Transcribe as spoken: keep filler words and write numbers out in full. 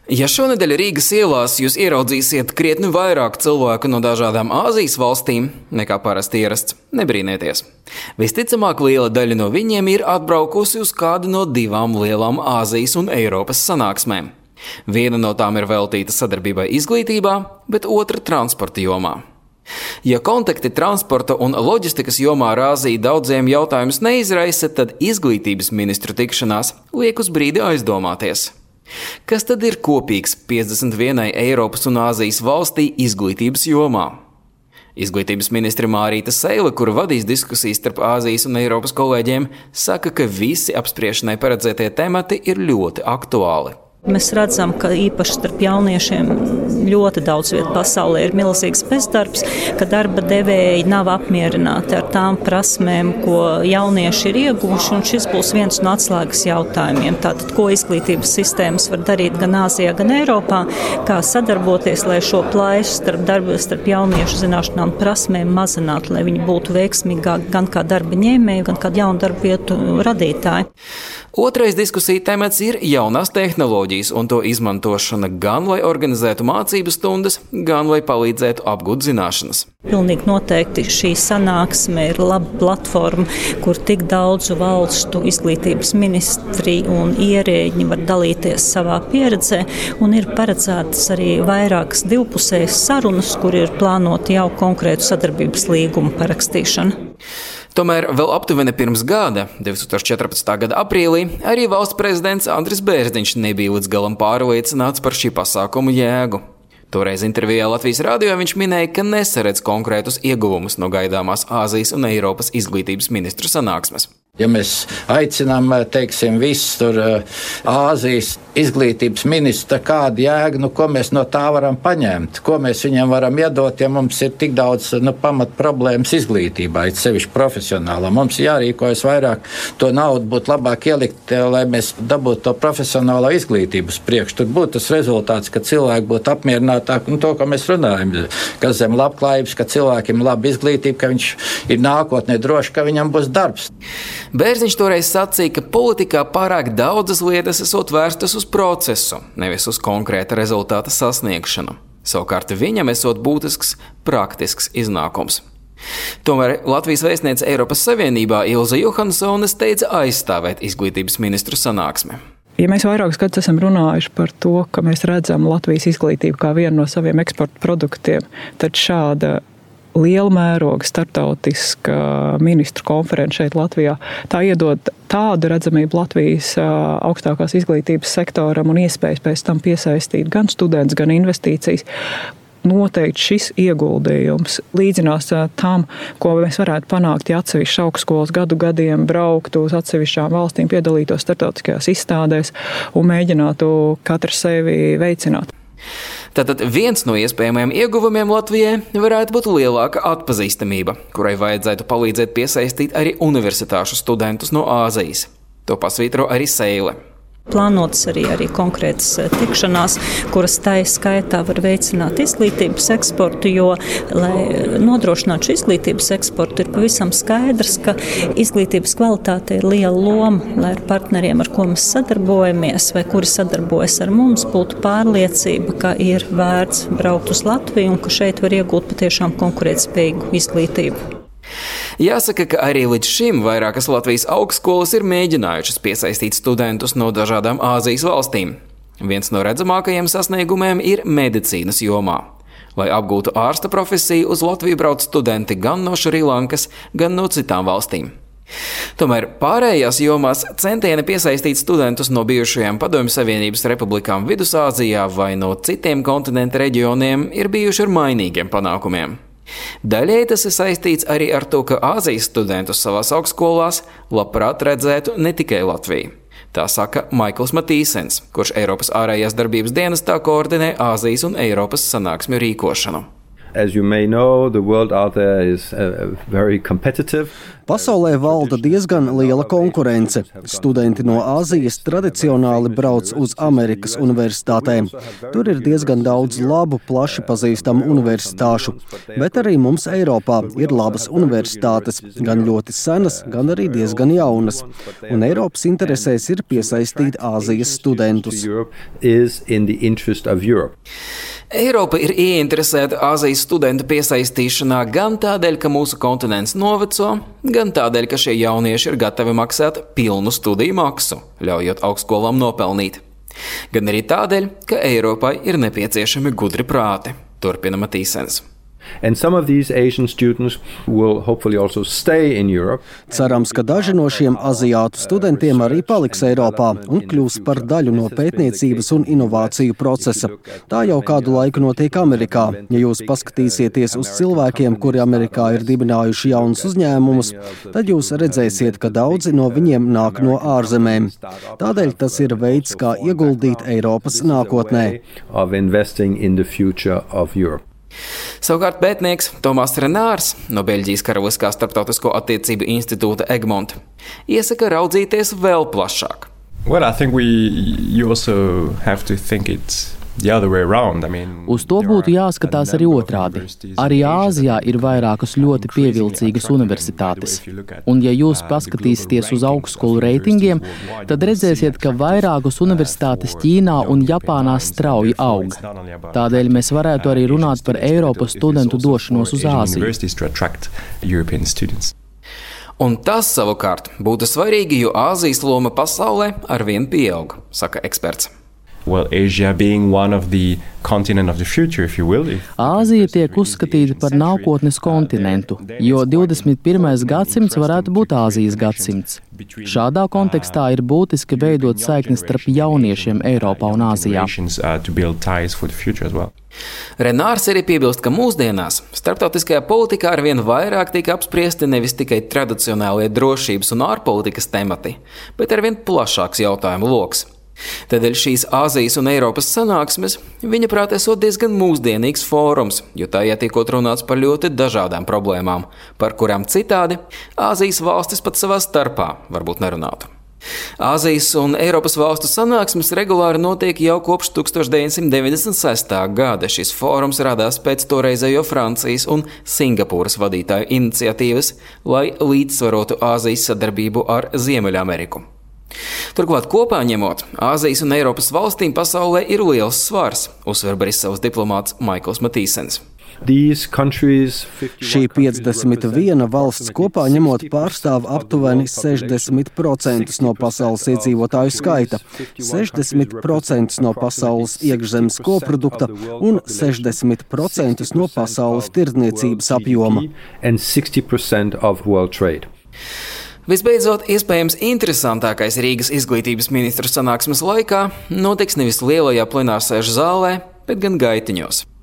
Ja šonedēļ Rīgas ielās jūs ieraudzīsiet krietni vairāk cilvēku no dažādām Āzijas valstīm nekā parasti ierasts, nebrīnieties. Visticamāk, liela daļa no viņiem ir atbraukusi uz kādu no divām lielām Āzijas un Eiropas sanāksmēm. Viena no tām ir veltīta sadarbībai izglītībā, bet otra transporta jomā. Ja kontakti transporta un loģistikas jomā ar Āziju daudziem jautājumus neizraisa, tad izglītības ministru tikšanās liek uz brīdi aizdomāties. Kas tad ir kopīgs piecdesmit vienai Eiropas un Āzijas valstī izglītības jomā? Izglītības ministre Mārīta Seile, kura vadīs diskusijas starp Āzijas un Eiropas kolēģiem, saka, ka visi apspriešanai paredzētie temati ir ļoti aktuāli. Mēs redzam, ka īpaši starp jauniešiem ļoti daudz vietu pasaulē ir milzīgs bezdarbs, ka darba devēji nav apmierināti ar tām prasmēm, ko jaunieši ir ieguvuši, un šis būs viens no atslēgas jautājumiem. Tātad, ko izglītības sistēmas var darīt gan Āzijā, gan Eiropā, kā sadarboties, lai šo plaisu starp, darba, starp jauniešu zināšanām un prasmēm mazinātu, lai viņi būtu veiksmīgāki gan kā darba ņēmēji, gan kā jaunu darba vietu radītāji. Otrais diskusija temats ir jaunās tehnoloģijas un to izmantošana gan, lai organizētu mācību stundas, gan, lai palīdzētu apgūt zināšanas. Pilnīgi noteikti šī sanāksme ir laba platforma, kur tik daudzu valstu izglītības ministri un ierēģi var dalīties savā pieredzē, un ir paredzētas arī vairākas divpusējas sarunas, kur ir plānoti jau konkrētu sadarbības līgumu parakstīšana. Tomēr vēl aptuveni pirms gada, divtūkstoš četrpadsmitā gada aprīlī, arī valsts prezidents Andris Bērziņš nebija līdz galam pārliecināts par šī pasākuma jēgu. Toreiz intervijā Latvijas radio viņš minēja, ka nesaredz konkrētus ieguvumus no gaidāmās Āzijas un Eiropas izglītības ministru sanāksmes. Ja mēs aicinām, teiksim, visus tur Āzijas izglītības ministru, kādu jēgu, nu, ko mēs no tā varam paņemt, ko mēs viņiem varam iedot, ja mums ir tik daudz nu, pamat problēmas izglītībā, it sevišķi profesionālā. Mums jārīkojas vairāk, to naudu būtu labāk ielikt, lai mēs dabūtu to profesionālo izglītību uz priekšu. Tur būtu tas rezultāts, ka cilvēki būtu apmierinātāki, nu, to, ko mēs runājam, ka zem labklājības, ka cilvēkiem ir laba izglītība, ka viņš ir nākotnē droši, ka viņam būs darbs. Bērziņš toreiz sacīja, ka politikā pārāk daudzas lietas esot vērstas uz procesu, nevis uz konkrēta rezultāta sasniegšanu. Savukārt viņam esot būtisks praktisks iznākums. Tomēr Latvijas vēstniece Eiropas Savienībā Ilze Johansone steidza aizstāvēt izglītības ministru sanāksmi. Ja mēs vairākus gadus esam runājuši par to, ka mēs redzam Latvijas izglītību kā vienu no saviem eksporta produktiem, tad šāda liela mēroga starptautiska ministru konference šeit Latvijā, tā iedod tādu redzamību Latvijas augstākās izglītības sektoram un iespējas pēc tam piesaistīt gan students, gan investīcijas. Noteikti šis ieguldījums līdzinās tam, ko mēs varētu panākt, ja atsevišķi augstskolas gadu gadiem brauktu uz atsevišķām valstīm, piedalītos starptautiskajās izstādēs un mēģinātu katru sevi veicināt. Tātad viens no iespējamajiem ieguvumiem Latvijai varētu būt lielāka atpazīstamība, kurai vajadzētu palīdzēt piesaistīt arī universitāšu studentus no Āzijas. To pasvītro arī Seile. Plānotas arī, arī konkrētas tikšanās, kuras tai skaitā var veicināt izglītības eksportu, jo, lai nodrošinātu šo izglītības eksportu, ir pavisam skaidrs, ka izglītības kvalitāte ir liela loma, lai ar partneriem, ar ko mēs sadarbojamies, vai kuri sadarbojas ar mums, būtu pārliecība, ka ir vērts braukt uz Latviju un ka šeit var iegūt patiešām konkurētspējīgu izglītību. Jāsaka, ka arī līdz šim vairākas Latvijas augstskolas ir mēģinājušas piesaistīt studentus no dažādām Āzijas valstīm. Viens no redzamākajiem sasniegumiem ir medicīnas jomā. Lai apgūtu ārsta profesiju, uz Latviju brauc studenti gan no Šrilankas, gan no citām valstīm. Tomēr pārējās jomās centieni piesaistīt studentus no bijušajām Padomju Savienības republikām Vidusāzijā vai no citiem kontinenta reģioniem ir bijuši ar mainīgiem panākumiem. Daļēji tas ir saistīts arī ar to, ka Āzijas studentus savās augstskolās labprāt redzētu ne tikai Latviju. Tā saka Maikls Matīsens, kurš Eiropas ārējās darbības dienestā koordinē Āzijas un Eiropas sanāksmju rīkošanu. As you may know, the world out there is uh, very competitive. Pasaulē valda diezgan liela konkurence. Studenti no Āzijas tradicionāli brauc uz Amerikas universitātēm. Tur ir diezgan daudz labu, plaši pazīstamu universitāšu. Bet arī mums Eiropā ir labas universitātes, gan ļoti senas, gan arī diezgan jaunas. Un Eiropas interesēs ir piesaistīt Āzijas studentus. Eiropa ir ieinteresēta Āzijas studentu piesaistīšanā gan tādēļ, ka mūsu kontinents noveco, gan tādēļ, ka šie jaunieši ir gatavi maksāt pilnu studiju maksu, ļaujot augstskolām nopelnīt. Gan arī tādēļ, ka Eiropai ir nepieciešami gudri prāti, turpina Matīsens. And some of these Asian students will hopefully also stay in Europe. Cerams, ka daži no šiem aziātu studentiem arī paliks Eiropā un kļūs par daļu no pētniecības un inovāciju procesa. Tā jau kādu laiku notiek Amerikā. Ja jūs paskatīsieties uz cilvēkiem, kuri Amerikā ir dibinājuši jaunus uzņēmumus, tad jūs redzēsiet, ka daudzi no viņiem nāk no ārzemēm. Tādēļ tas ir veids, kā ieguldīt Eiropas nākotnē. Of investing in the future of Europe. Savukārt pētnieks Tomas Renārs no Beļģijas Karaliskā starptautisko attiecību institūta Egmont iesaka raudzīties vēl plašāk. Well, I think we you also have to think it the other way around. I mean, Uz to būtu jāskatās arī otrādi. Arī Āzijā ir vairākas ļoti pievilcīgas universitātes. Un ja jūs paskatīsieties uz augstskolu reitingiem, tad redzēsiet, ka vairākas universitātes Ķīnā un Japānā strauji aug. Tādēļ mēs varētu arī runāt par Eiropas studentu došanos uz Āziju. Un tas savukārt būtu svarīgi, jo Āzijas loma pasaulē arvien pieaug, saka eksperts. Well, Asia being one of the continent of the future, if you will. Āzija tiek uzskatīta par nākotnes kontinentu, jo divdesmit pirmais gadsimts varētu būt Āzijas gadsimts. Šādā kontekstā ir būtiski veidot saiknes starp jauniešiem Eiropā un Āzijā. Renārs arī piebilst, ka mūsdienās starptautiskajā politikā arvien vairāk tiek apspriesti nevis tikai tradicionālie drošības un ārpolitikas temati, bet arvien plašāks jautājumu loks. Tādēļ šīs Āzijas un Eiropas sanāksmes, viņa prāt, esot diezgan mūsdienīgs fórums, jo tajā tiekot runāts par ļoti dažādām problēmām, par kurām citādi Āzijas valstis pat savā starpā varbūt nerunātu. Āzijas un Eiropas valstu sanāksmes regulāri notiek jau kopš tukstovs deviņsimt deviņdesmit sestā gada. Šis fórums radās pēc toreizējo Francijas un Singapūras vadītāju iniciatīvas, lai līdzsvarotu Āzijas sadarbību ar Ziemeļameriku. Turklāt kopā ņemot, Āzijas un Eiropas valstīm pasaulē ir liels svars, uzsver Briseles diplomāts Maikls Matīsens. Šī piecdesmit viena valsts kopā ņemot pārstāv aptuveni sešdesmit procentus no pasaules iedzīvotāju skaita, sešdesmit procentus no pasaules iekšzemes koprodukta un sešdesmit procentus no pasaules tirdzniecības apjoma. Visbeidzot, iespējams interesantākais Rīgas izglītības ministru sanāksmes laikā notiks nevis lielajā plenārsēžu zālē, bet gan gaitiņos.